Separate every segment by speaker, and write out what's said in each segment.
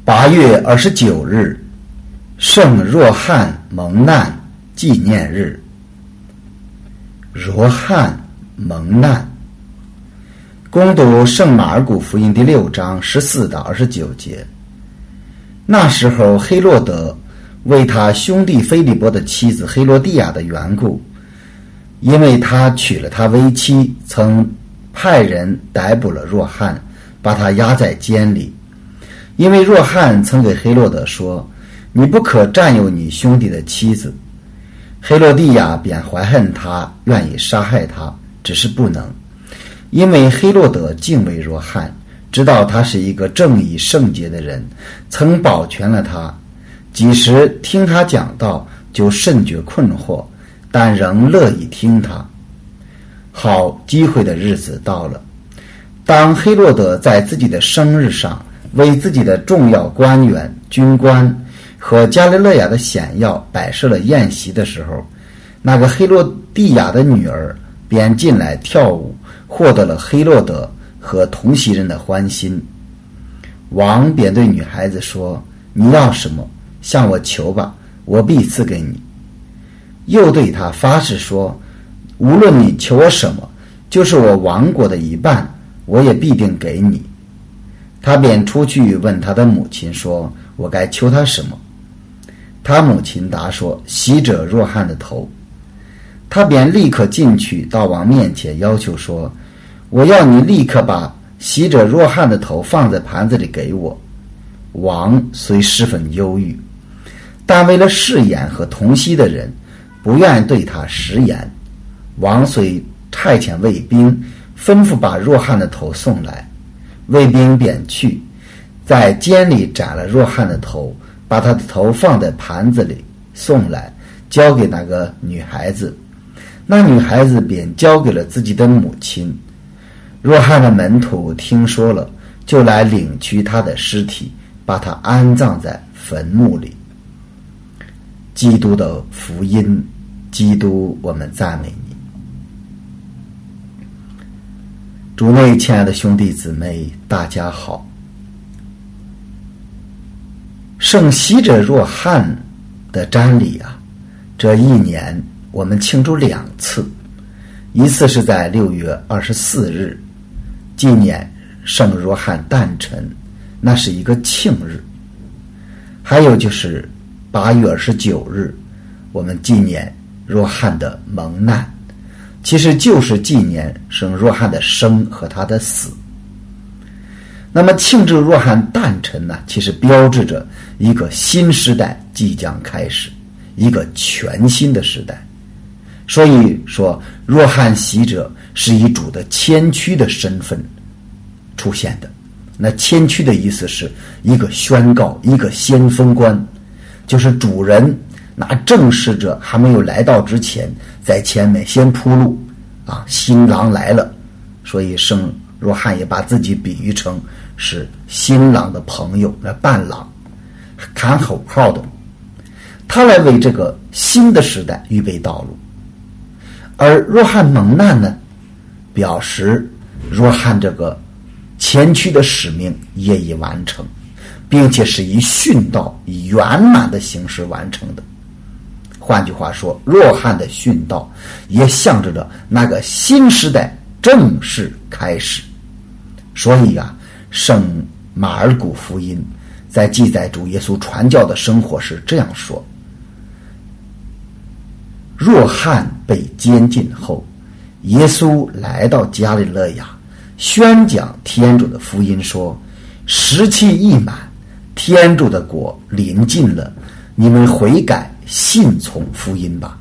Speaker 1: 8月29日，圣若翰蒙难纪念日。若翰蒙难，攻读圣马尔谷福音第6章14到29节。那时候，黑落德为他兄弟腓利波的妻子黑罗地亚的缘故，因为他娶了他为妻，曾派人逮捕了若翰，把他押在监里。因为若翰曾给黑落德说：“你不可占有你兄弟的妻子。”黑罗地亚便怀恨他，愿意杀害他，只是不能，因为黑落德敬畏若翰，知道他是一个正义圣洁的人，曾保全了他。几时听他讲道，就甚觉困惑，但仍乐意听他。好机会的日子到了，当黑落德在自己的生日上为自己的重要官员、军官和加利勒亚的显要摆设了宴席的时候，那个黑落地亚的女儿便进来跳舞，获得了黑落德和同席人的欢心。王便对女孩子说：“你要什么，向我求吧，我必赐给你。”又对他发誓说：“无论你求我什么，就是我王国的一半，我也必定给你。”他便出去问他的母亲说：“我该求他什么？”他母亲答说：“洗者若翰的头。”他便立刻进去到王面前，要求说：“我要你立刻把洗者若翰的头放在盘子里给我。”王虽十分忧郁，但为了试验和同席的人，不愿对他食言。王虽差遣卫兵吩咐把若翰的头送来，卫兵便去，在监里斩了若翰的头，把他的头放在盘子里送来，交给那个女孩子。那女孩子便交给了自己的母亲。若翰的门徒听说了，就来领取他的尸体，把他安葬在坟墓里。基督的福音，基督，我们赞美你。主内亲爱的兄弟姊妹，大家好。圣洗者若翰的瞻礼啊，这一年我们庆祝2次，一次是在6月24日，纪念圣若翰诞辰，那是一个庆日；还有就是8月29日，我们纪念若翰的蒙难，其实就是纪念圣若翰的生和他的死。那么庆祝若翰诞辰呢，其实标志着一个新时代即将开始，一个全新的时代。所以说，若翰洗者是以主的谦虚的身份出现的。那谦虚的意思是一个宣告，一个先锋官，就是主人那正使者还没有来到之前，在前面先铺路啊，新郎来了。所以圣若翰也把自己比喻成是新郎的朋友，那伴郎，喊口号的，他来为这个新的时代预备道路。而若翰蒙难呢，表示若翰这个前驱的使命也已完成，并且是以殉道、以圆满的形式完成的。换句话说，若翰的殉道也象征着那个新时代正式开始。所以啊，圣马尔谷福音在记载主耶稣传教的生活是这样说：若翰被监禁后，耶稣来到加利勒亚，宣讲天主的福音，说：时期已满，天主的国临近了，你们悔改信从福音吧。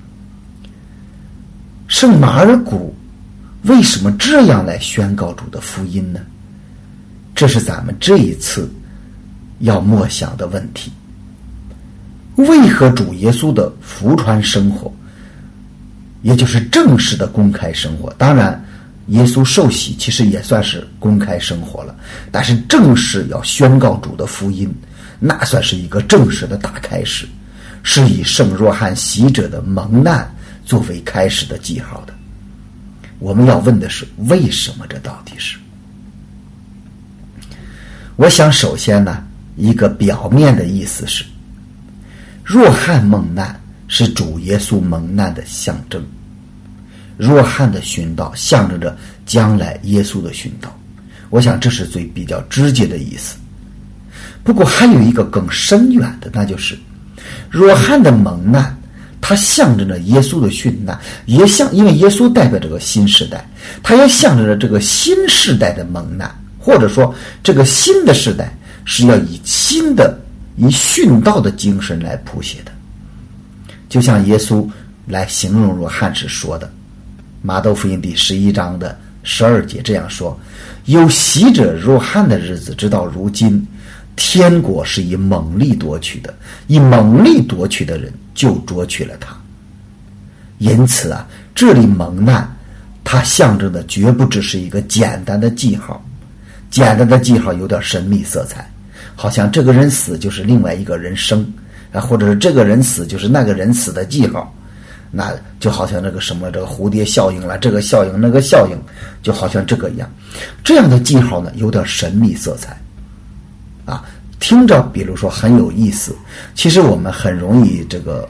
Speaker 1: 圣马尔谷为什么这样来宣告主的福音呢？这是咱们这一次要默想的问题。为何主耶稣的福传生活，也就是正式的公开生活，当然耶稣受洗其实也算是公开生活了，但是正式要宣告主的福音，那算是一个正式的大开始，是以圣若翰洗者的蒙难作为开始的记号的。我们要问的是，为什么这到底是？我想首先呢， 一个表面的意思是，若翰蒙难是主耶稣蒙难的象征，若翰的殉道象征着将来耶稣的殉道，我想这是最比较直接的意思。不过还有一个更深远的，那就是若翰的蒙难它象征着耶稣的殉难，也因为耶稣代表这个新时代，它也象征着这个新时代的蒙难，或者说这个新的时代是要以殉道的精神来谱写的。就像耶稣来形容若翰时说的，马窦福音第11章的12节这样说，有习者若翰的日子直到如今，天国是以猛力夺取的，以猛力夺取的人就夺取了他。因此啊，这里蒙难它象征的绝不只是一个简单的记号，简单的记号有点神秘色彩，好像这个人死就是另外一个人生或者是这个人死就是那个人死的记号，那就好像这个什么这个蝴蝶效应了，这个效应那个效应，就好像这个一样。这样的记号呢有点神秘色彩啊，听着比如说很有意思，其实我们很容易这个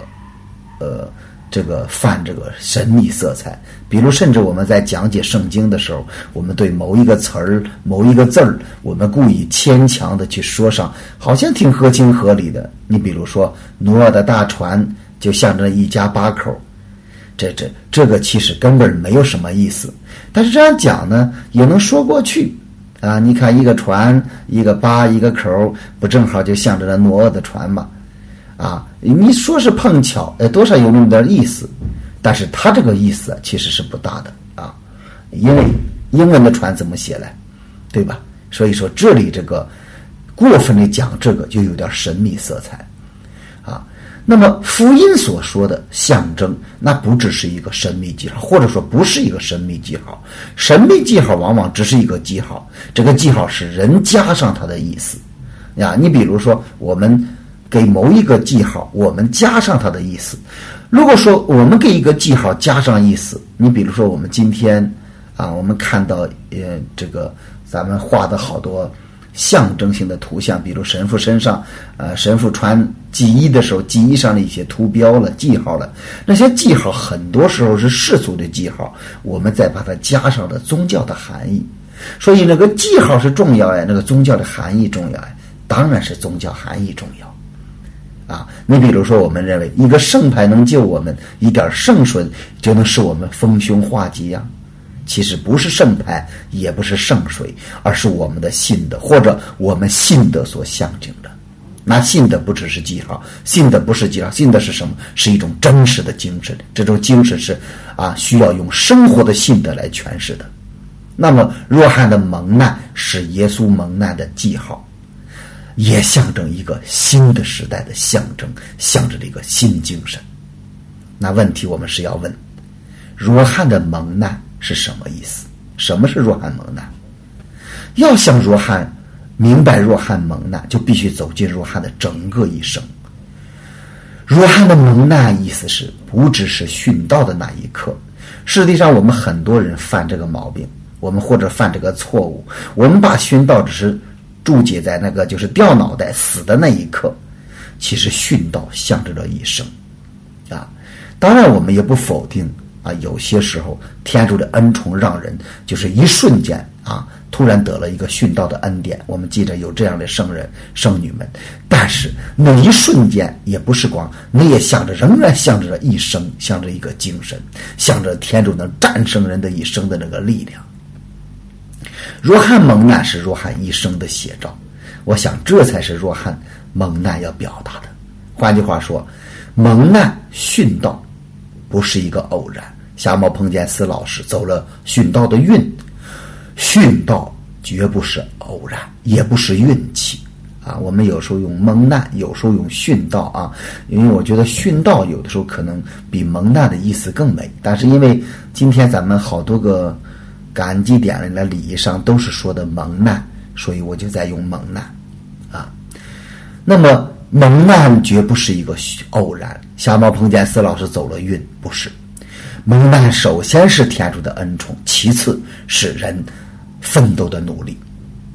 Speaker 1: 犯这个神秘色彩。比如甚至我们在讲解圣经的时候，我们对某一个词儿某一个字儿，我们故意牵强的去说上，好像挺合情合理的。你比如说挪亚的大船就象征一家8口，这个其实根本没有什么意思，但是这样讲呢也能说过去啊。你看一个船一个8一个口，不正好就象征着挪亚的船吗？啊，你说是碰巧，多少有那么点意思，但是它这个意思其实是不大的啊，因为英文的船怎么写来，对吧？所以说这里这个过分的讲这个就有点神秘色彩啊。那么福音所说的象征，那不只是一个神秘记号，或者说不是一个神秘记号。神秘记号往往只是一个记号，这个记号是人加上它的意思呀。你比如说我们给某一个记号我们加上它的意思，如果说我们给一个记号加上意思，你比如说我们今天啊，我们看到这个咱们画的好多象征性的图像，比如神父身上神父穿记衣的时候，记衣上的一些图标了记号了，那些记号很多时候是世俗的记号，我们再把它加上了宗教的含义。所以那个记号是重要呀，那个宗教的含义重要呀，当然是宗教含义重要啊。你比如说我们认为一个圣牌能救我们，一点圣水就能使我们丰胸化吉呀，其实不是圣牌也不是圣水，而是我们的信德，或者我们信德所象征的。那信德不只是记号，信德不是记号，信德是什么？是一种真实的精神，这种精神是需要用生活的信德来诠释的。那么若翰的蒙难是耶稣蒙难的记号，也象征一个新的时代的象征，象征着一个新精神。那问题我们是要问，若翰的蒙难是什么意思？什么是若翰蒙难？要想若翰明白若翰蒙难，就必须走进若翰的整个一生。若翰的蒙难意思是不只是殉道的那一刻，实际上我们很多人犯这个毛病，我们或者犯这个错误，我们把殉道只是注解在那个就是掉脑袋死的那一刻，其实殉道象征着一生啊。当然我们也不否定有些时候天主的恩宠让人就是一瞬间突然得了一个殉道的恩典，我们记着有这样的圣人圣女们，但是那一瞬间也不是光，那也仍然象征着一生，象征着一个精神，象征着天主能战胜人的一生的那个力量。若翰蒙难是若翰一生的写照，我想这才是若翰蒙难要表达的。换句话说，蒙难殉道不是一个偶然。夏茂彭建思老师走了殉道的运，殉道绝不是偶然，也不是运气我们有时候用蒙难，有时候用殉道因为我觉得殉道有的时候可能比蒙难的意思更美，但是因为今天咱们好多个感激典礼的礼仪上都是说的蒙难，所以我就在用蒙难那么蒙难绝不是一个偶然，夏茂彭建思老师走了运，不是。蒙难首先是天主的恩宠，其次是人奋斗的努力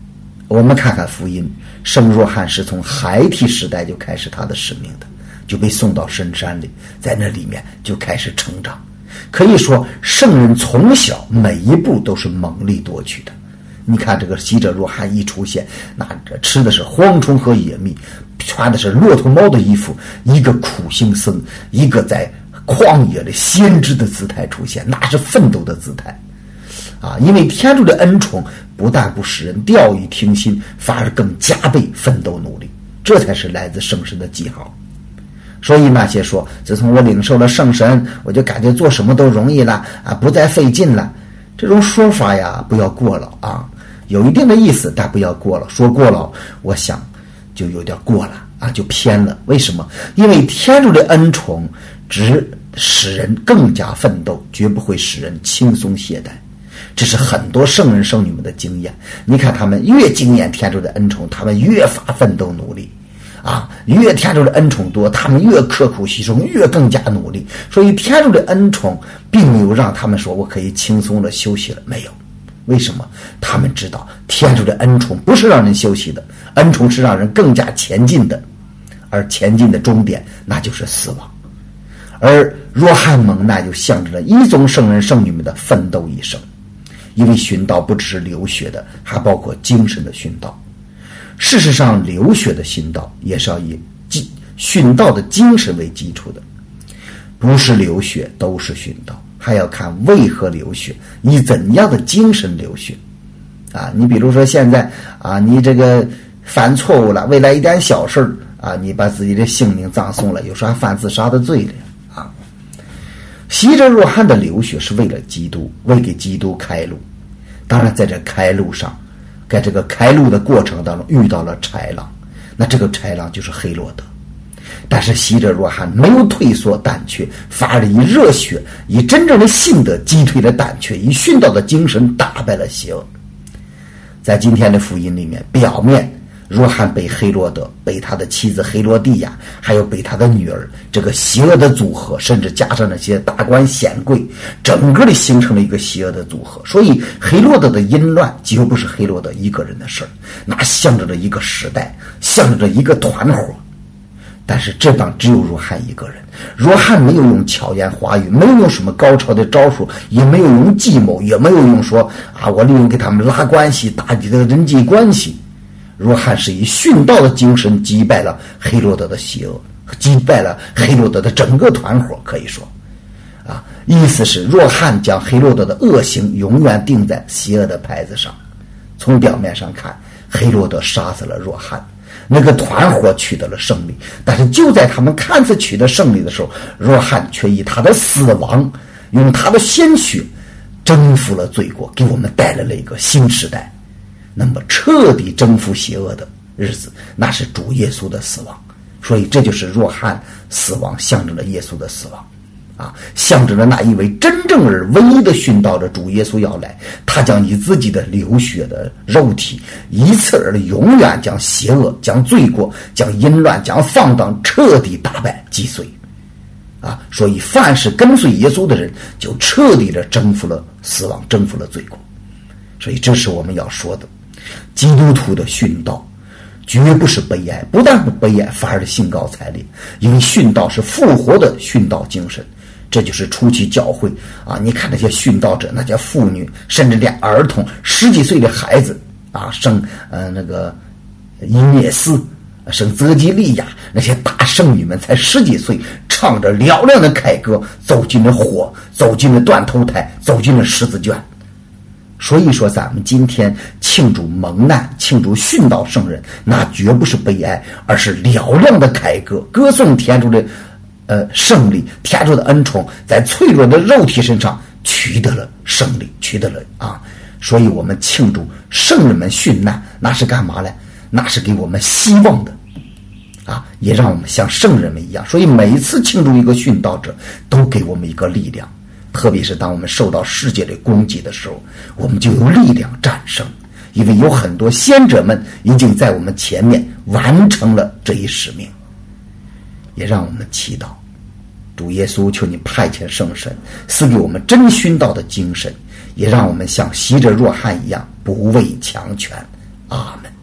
Speaker 1: 我们看看福音，圣若翰是从孩提时代就开始他的使命的，就被送到深山里，在那里面就开始成长。可以说圣人从小每一步都是猛力夺取的。你看这个洗者若翰一出现，那吃的是蝗虫和野蜜，穿的是骆驼毛的衣服，一个苦行僧，一个在旷野的先知的姿态出现，那是奋斗的姿态啊！因为天主的恩宠不但不使人掉以轻心，反而更加倍奋斗努力，这才是来自圣神的记号。所以那些说自从我领受了圣神，我就感觉做什么都容易了啊，不再费劲了，这种说法呀不要过了啊，有一定的意思，但不要过了，说过了我想就有点过了啊，就偏了。为什么？因为天主的恩宠只使人更加奋斗，绝不会使人轻松懈怠。这是很多圣人圣女们的经验，你看他们越经验天主的恩宠，他们越发奋斗努力啊，越天主的恩宠多，他们越刻苦牺牲，越更加努力。所以天主的恩宠并没有让他们说我可以轻松的休息了，没有。为什么？他们知道天主的恩宠不是让人休息的，恩宠是让人更加前进的，而前进的终点那就是死亡。而若翰蒙难就象征着一宗圣人圣女们的奋斗一生，因为殉道不只是流血的，还包括精神的殉道。事实上流血的殉道也是要以殉道的精神为基础的，不是流血都是殉道，还要看为何流血，以怎样的精神流血啊！你比如说现在啊，你这个犯错误了，为了一点小事啊，你把自己的性命葬送了，有时候还犯自杀的罪了啊！洗者若翰的流血是为了基督，为给基督开路。当然在这开路上，在这个开路的过程当中遇到了豺狼，那这个豺狼就是黑落德。但是洗者若翰没有退缩胆怯，反而以热血，以真正的信德击退了胆怯，以殉道的精神打败了邪恶。在今天的福音里面，表面若翰被黑落德，被他的妻子黑罗地亚，还有被他的女儿，这个邪恶的组合，甚至加上那些大官显贵，整个的形成了一个邪恶的组合。所以黑落德的淫乱几乎不是黑落德一个人的事儿，那象征着一个时代，象征着一个团伙。但是这帮只有若翰一个人，若翰没有用巧言华语，没有用什么高超的招数，也没有用计谋，也没有用说啊我利用给他们拉关系，打击的人际关系。若翰是以殉道的精神击败了黑罗德的邪恶，击败了黑罗德的整个团伙，可以说啊，意思是若翰将黑罗德的恶行永远钉在邪恶的牌子上。从表面上看，黑罗德杀死了若翰，那个团伙取得了胜利，但是就在他们看似取得胜利的时候，若翰却以他的死亡，用他的鲜血征服了罪过，给我们带来了一个新时代。那么彻底征服邪恶的日子，那是主耶稣的死亡。所以这就是若翰死亡象征了耶稣的死亡啊，象征着那一位真正而唯一的殉道者主耶稣要来，他将以自己的流血的肉体，一次而永远将邪恶，将罪过，将淫乱，将放荡彻底打败击碎啊！所以凡是跟随耶稣的人，就彻底的征服了死亡，征服了罪过。所以这是我们要说的，基督徒的殉道绝不是悲哀，不但不悲哀，反而是兴高采烈，因为殉道是复活的殉道精神。这就是初期教会啊！你看那些殉道者，那些妇女，甚至连儿童10几岁的孩子啊，生那个伊涅斯，生泽基利亚，那些大圣女们才10几岁，唱着嘹亮的凯歌，走进了火，走进了断头台，走进了十字卷。所以说咱们今天庆祝蒙难，庆祝殉道圣人，那绝不是悲哀，而是嘹亮的凯歌，歌颂天主的胜利，天主的恩宠在脆弱的肉体身上取得了胜利，取得了啊！所以我们庆祝圣人们殉难，那是干嘛呢？那是给我们希望的啊，也让我们像圣人们一样。所以每一次庆祝一个殉道者，都给我们一个力量。特别是当我们受到世界的攻击的时候，我们就有力量战胜，因为有很多先者们已经在我们前面完成了这一使命。也让我们祈祷，主耶稣，求你派遣圣神，赐给我们真殉道的精神，也让我们像洗者若翰一样不畏强权。阿们。